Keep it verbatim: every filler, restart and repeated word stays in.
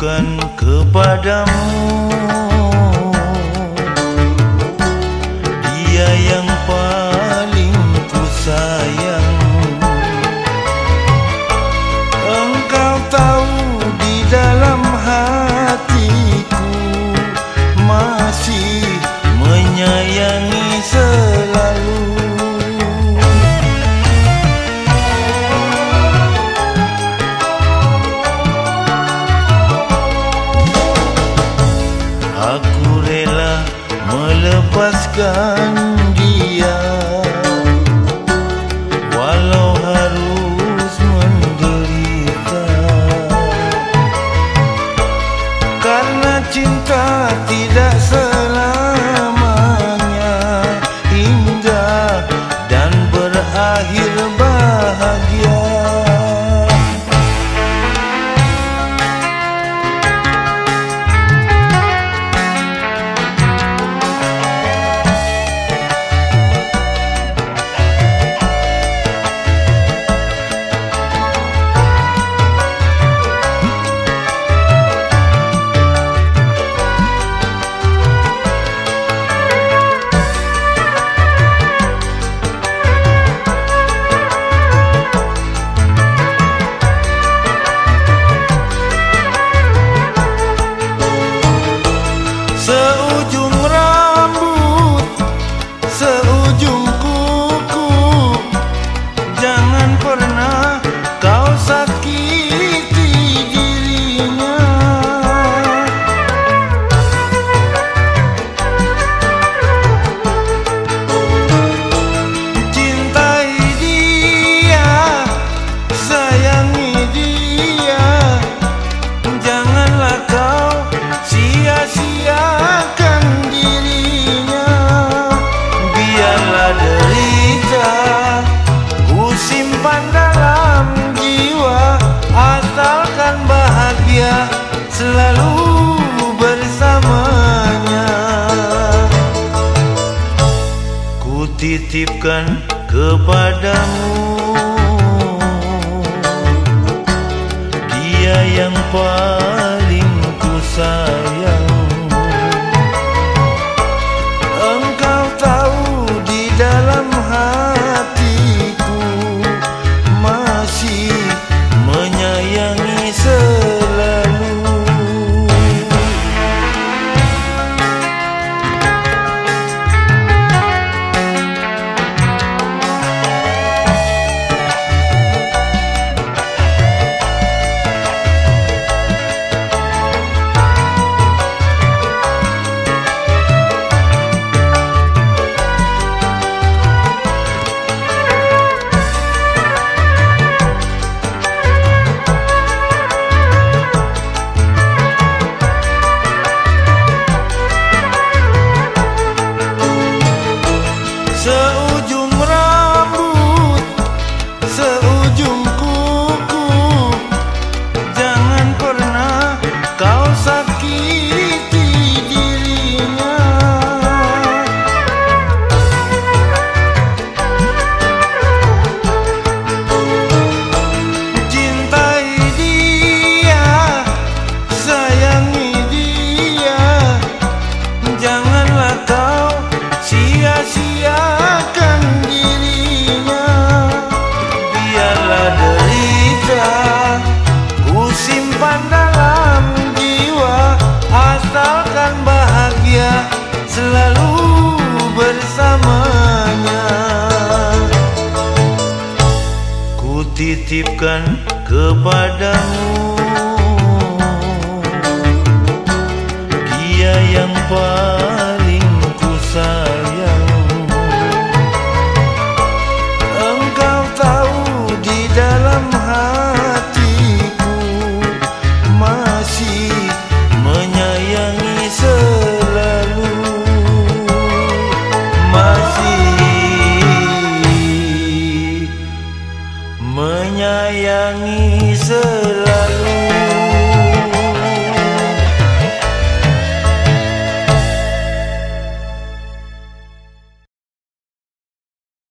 titipkan kepadamu, dia yang paling ku sayang. Engkau tahu di dalam hatiku masih menyayangi selalu. Aku rela melepaskan dia, walau harus menderita, karena cinta tidak selamanya indah dan berakhir bahagia. Seujung rambut, seujung kuku, jangan pernah kau sakiti dirinya. Cintai dia, sayangi dia, janganlah kau sia-siakan dirinya. Biarlah derita ku simpan dalam jiwa, asalkan bahagia selalu bersamanya. Ku titipkan kepadamu, dia yang paling ku sayang. Engkau tahu di dalam hatiku masih menyayangi selalu. Seujung rambut, seujung kuku, jangan pernah kau sakiti dirinya. Cintai dia, sayangi dia, janganlah kau sia-siakan dirinya. Biarlah derita ku simpan dalam jiwa, asalkan bahagia selalu bersamanya. Ku titipkan kepadamu,